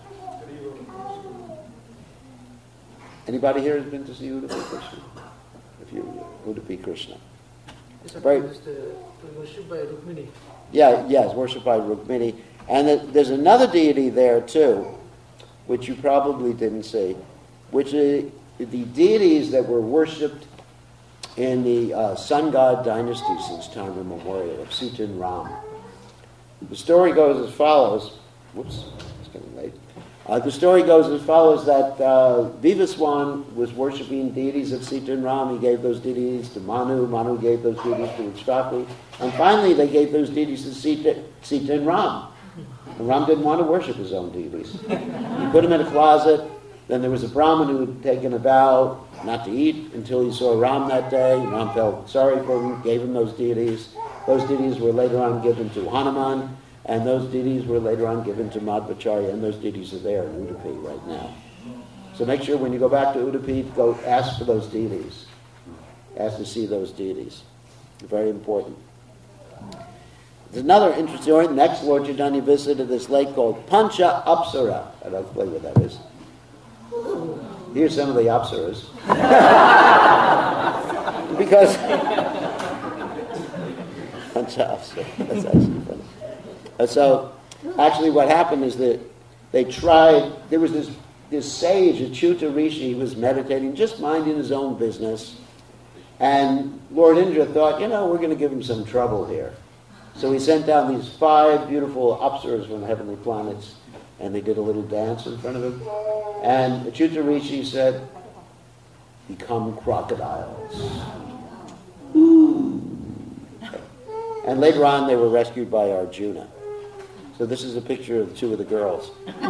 Anybody here has been to see Udupi Krishna? Udupi Krishna. It's Very- worshipped by Rukmini. Yes, worshipped by Rukmini. And there's another deity there too, which you probably didn't see, which is the deities that were worshipped in the sun god dynasty since time immemorial of Sita and Ram. The story goes as follows. Whoops, it's getting late. The story goes as follows that Vivaswan was worshipping deities of Sita and Ram. He gave those deities to Manu. Manu gave those deities to Ikshvaku. And finally they gave those deities to Sita and Ram. And Ram didn't want to worship his own deities. He put them in a closet. Then there was a Brahmin who had taken a vow not to eat until he saw Ram that day. Ram felt sorry for him, gave him those deities. Those deities were later on given to Hanuman, and those deities were later on given to Madhvacharya, and those deities are there in Udupi right now. So make sure when you go back to Udupi, go ask for those deities. Ask to see those deities. Very important. There's another interesting story. Next, Lord Chaitanya visited this lake called Pancha Apsara. I'd like to play what that is. Here's some of the Apsaras. Because Pancha Apsara. That's actually funny. So, actually what happened is that they tried, there was this sage, Achyuta Rishi, he was meditating, just minding his own business. And Lord Indra thought, we're going to give him some trouble here. So he sent down these 5 beautiful Apsaras from the heavenly planets, and they did a little dance in front of him. And Achyuta Rishi said, become crocodiles. And later on they were rescued by Arjuna. So this is a picture of 2 of the girls.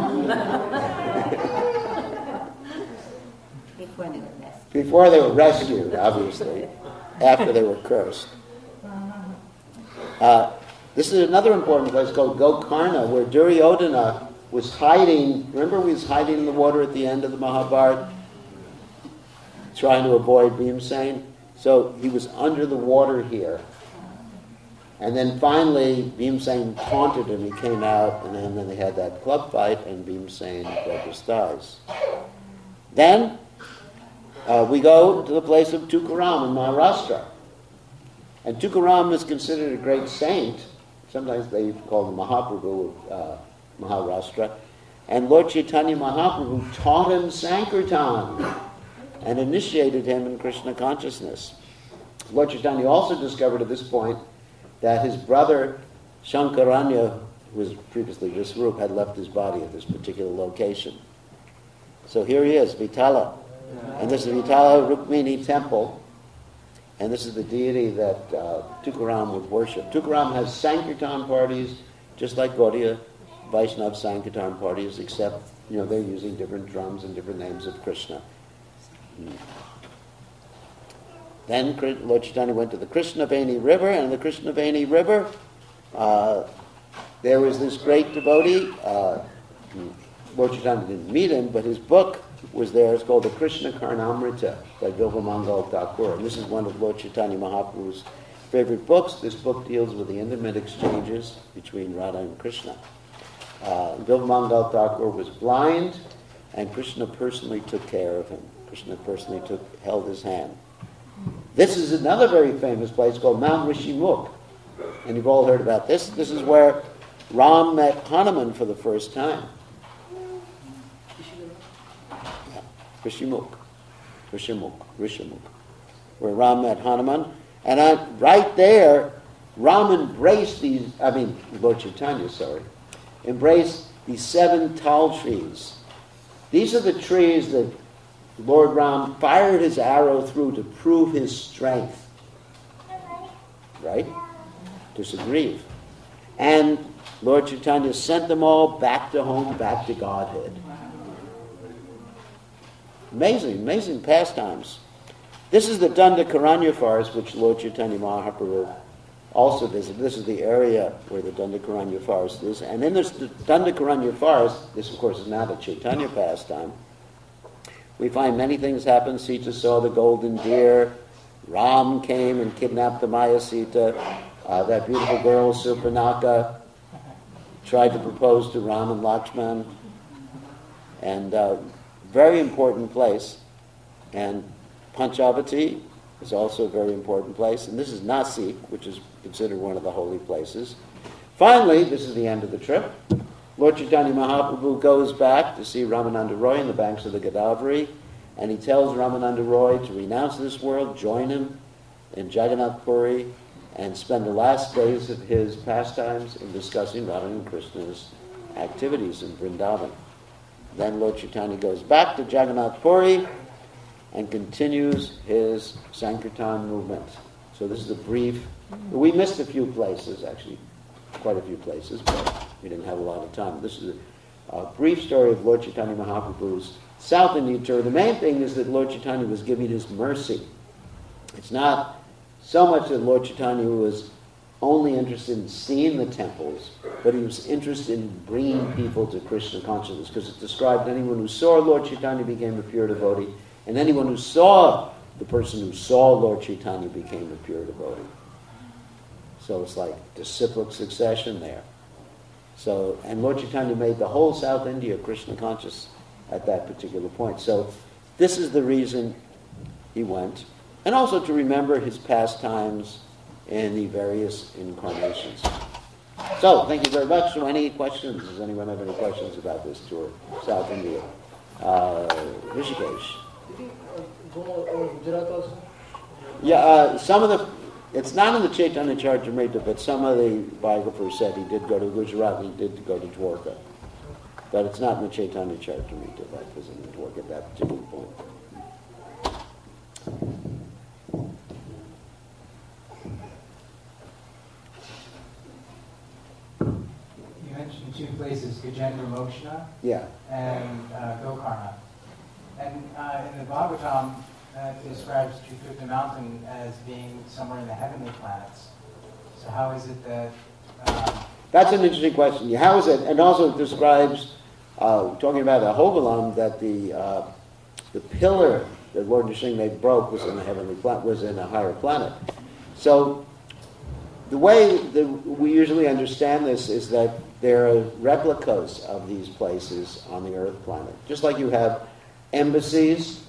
Before they were rescued, obviously. After they were cursed. This is another important place called Gokarna, where Duryodhana was hiding. Remember he was hiding in the water at the end of the Mahabharata? Trying to avoid Bhimsena. So he was under the water here. And then finally, Bhimsena taunted him. He came out, and then they had that club fight, and Bhimsena broke his thighs. Then we go to the place of Tukaram in Maharashtra. And Tukaram is considered a great saint. Sometimes they call him Mahaprabhu of Maharashtra. And Lord Chaitanya Mahaprabhu taught him Sankirtan and initiated him in Krishna consciousness. Lord Chaitanya also discovered at this point that his brother Shankaranya, who was previously Visvarup, had left his body at this particular location. So here he is, Vitala. And this is Vitala Rukmini temple. And this is the deity that Tukaram would worship. Tukaram has Sankirtan parties, just like Gaudiya Vaishnava Sankirtan parties, except they're using different drums and different names of Krishna. Then Lord Chaitanya went to the Krishnaveni River, and in the Krishnaveni River, there was this great devotee. Lord Chaitanya didn't meet him, but his book was there. It's called the Krishna Karnamrita by Bilvamangal Thakur. And this is one of Lord Chaitanya Mahaprabhu's favorite books. This book deals with the intimate exchanges between Radha and Krishna. Bilvamangal Thakur was blind, and Krishna personally took care of him. Krishna personally held his hand. This is another very famous place called Mount Rishimukh. And you've all heard about this. This is where Ram met Hanuman for the first time. Rishimukh, where Ram met Hanuman. And right there, Ram embraced Lord Chaitanya, embraced these 7 tall trees. These are the trees that Lord Ram fired his arrow through to prove his strength. Right? To Sugriva. And Lord Chaitanya sent them all back to home, back to Godhead. Amazing pastimes. This is the Dandakaranya forest which Lord Chaitanya Mahaprabhu also visit. This is the area where the Dandakaranya forest is. And in this Dandakaranya forest, this of course is not a Chaitanya pastime, we find many things happen. Sita saw the golden deer. Ram came and kidnapped the Maya Sita. That beautiful girl, Surpanaka, tried to propose to Ram and Lakshman. And very important place. And Panchavati is also a very important place. And this is Nasik, which is considered one of the holy places. Finally, this is the end of the trip. Lord Chaitanya Mahaprabhu goes back to see Ramananda Roy on the banks of the Godavari, and he tells Ramananda Roy to renounce this world, join him in Jagannath Puri, and spend the last days of his pastimes in discussing Radha and Krishna's activities in Vrindavan. Then Lord Chaitanya goes back to Jagannath Puri and continues his Sankirtan movement. So this is a brief. We missed a few places, actually, quite a few places, but we didn't have a lot of time. This is a brief story of Lord Chaitanya Mahaprabhu's South India tour. The main thing is that Lord Chaitanya was giving his mercy. It's not so much that Lord Chaitanya was only interested in seeing the temples, but he was interested in bringing people to Krishna consciousness, because it described anyone who saw Lord Chaitanya became a pure devotee, and anyone who saw the person who saw Lord Chaitanya became a pure devotee. So it's like disciplic succession there. So, and Lord Chaitanya made the whole South India Krishna conscious at that particular point. So this is the reason he went. And also to remember his pastimes in the various incarnations. So, thank you very much. So, any questions? Does anyone have any questions about this tour? South India. Rishikesh. Did he go over Gujarat also? Yeah, some of the... It's not in the Chaitanya Charitamrita, but some of the biographers said he did go to Gujarat and he did go to Dwarka. But it's not in the Chaitanya Charitamrita that was in Dwarka at that particular point. You mentioned two places, Gajendra Moksha Yeah. and Gokarna. And in the Bhagavatam, it describes Triputa Mountain as being somewhere in the heavenly planets. So how is it that... That's an interesting question. Yeah, how is it? And also it describes, talking about Ahobilam, that the pillar that Lord Nrsimha broke was in a heavenly planet, was in a higher planet. So the way that we usually understand this is that there are replicas of these places on the Earth planet. Just like you have embassies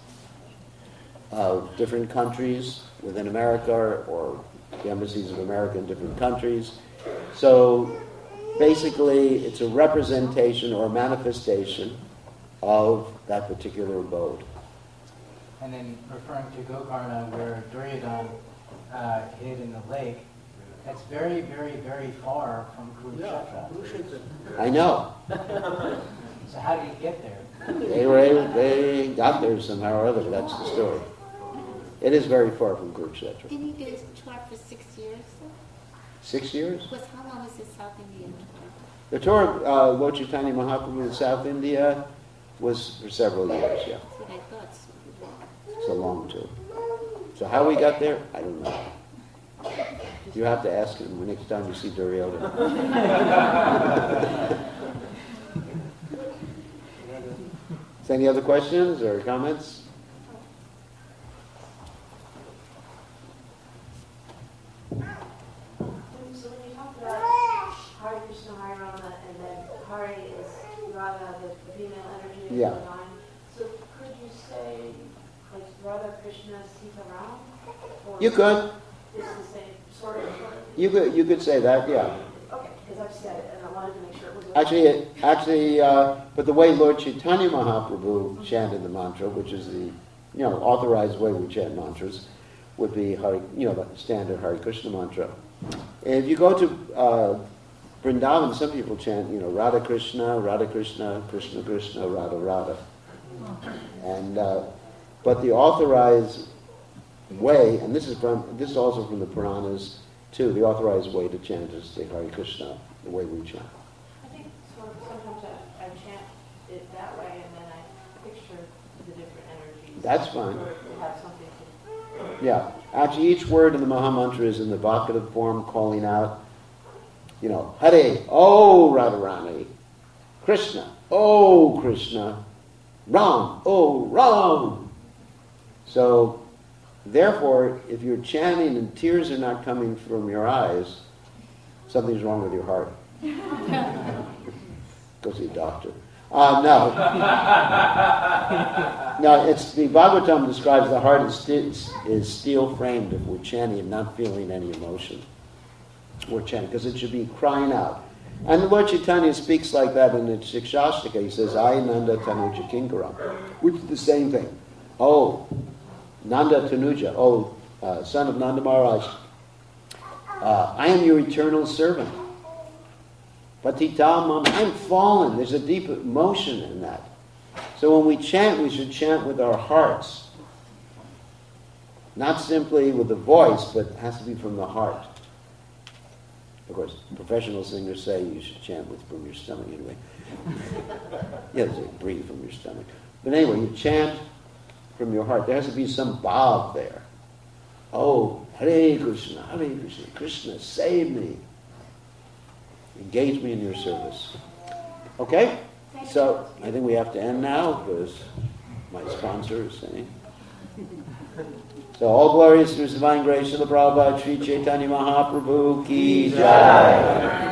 of different countries within America, or the embassies of America in different countries. So basically it's a representation or manifestation of that particular abode. And then referring to Gokarna, where Duryodhana hid in the lake, that's very, very, very far from Kurukshetra. Kurukshetra. I know. So how did he get there? They got there somehow or other. That's the story. It is very far from Kurukshetra. Didn't he do his tour for 6 years? 6 years? How long was his South Indian tour? The tour of Lord Chaitanya Mahaprabhu in South India was for several years, yeah. That's what I thought. So It's a long tour. So how we got there, I don't know. You have to ask him the next time you see Duryodhana. Is any other questions or comments? So when you talk about Hare Krishna, Hare Rama, and then Hare is Radha, the female energy of Yeah. the divine. So could you say, like, Radha Krishna, Sita Ram? Or You could. It's the same sort of. You could say that, yeah. Okay, because I've said it, and I wanted to make sure it was. Actually, but the way Lord Chaitanya Mahaprabhu chanted the mantra, which is the authorized way we chant mantras, would be the standard Hare Krishna mantra. And if you go to Vrindavan, some people chant, Radha Krishna, Krishna Krishna, Radha Radha. And but the authorized way, and this is also from the Puranas too, the authorized way to chant is the Hare Krishna, the way we chant. I think sometimes I chant it that way, and then I picture the different energies. That's fine. Or to have something to. Yeah, Actually, each word in the Maha Mantra is in the vocative form, calling out, Hare, oh Radharani, Krishna, oh Krishna, Ram, oh Ram. So, therefore, if you're chanting and tears are not coming from your eyes, something's wrong with your heart. Go see a doctor. No. No, it's the Bhagavatam describes the heart is steel framed if we're chanting and not feeling any emotion. We're chanting because it should be crying out. And the Lord Chaitanya speaks like that in the Shikshashtaka. He says, I Nanda Tanuja Kinkaram, which is the same thing. Oh, Nanda Tanuja, son of Nanda Maharaj, I am your eternal servant. Patitam, I'm fallen. There's a deep emotion in that. So when we chant, we should chant with our hearts. Not simply with the voice, but it has to be from the heart. Of course, professional singers say you should chant from your stomach anyway. Yes, breathe from your stomach. But anyway, you chant from your heart. There has to be some bhav there. Oh, Hare Krishna, Krishna, save me. Engage me in your service. Okay? So, I think we have to end now because my sponsor is saying. So, all glories to His divine grace, Srila Prabhupada, Sri Chaitanya Mahaprabhu ki jai.